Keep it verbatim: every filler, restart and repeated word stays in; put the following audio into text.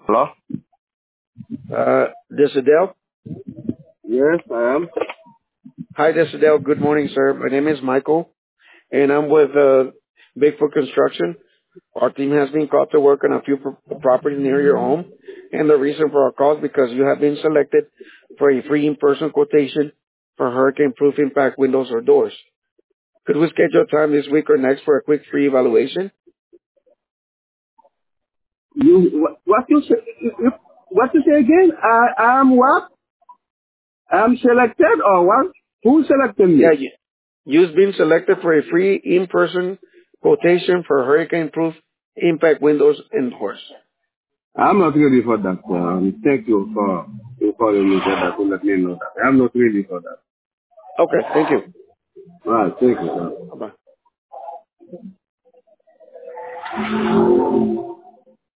Hello? Uh, Desidel? Yes, I am. Hi, Desidel. Good morning, sir. My name is Michael, and I'm with uh, Bigfoot Construction. Our team has been called to work on a few pro- properties near your home, and the reason for our call is because you have been selected for a free in-person quotation for hurricane-proof impact windows or doors. Could we schedule time this week or next for a quick free evaluation? You what, what you say? you- What you say again? I am what? I'm selected or what? Who selected Yeah, me? you, you've been selected for a free in-person quotation for hurricane-proof impact windows and doors. I'm not ready for that. Um, thank you for you calling me for that to let me know that. I'm not ready for that. Okay, thank you. All right, thank you, sir. Bye-bye.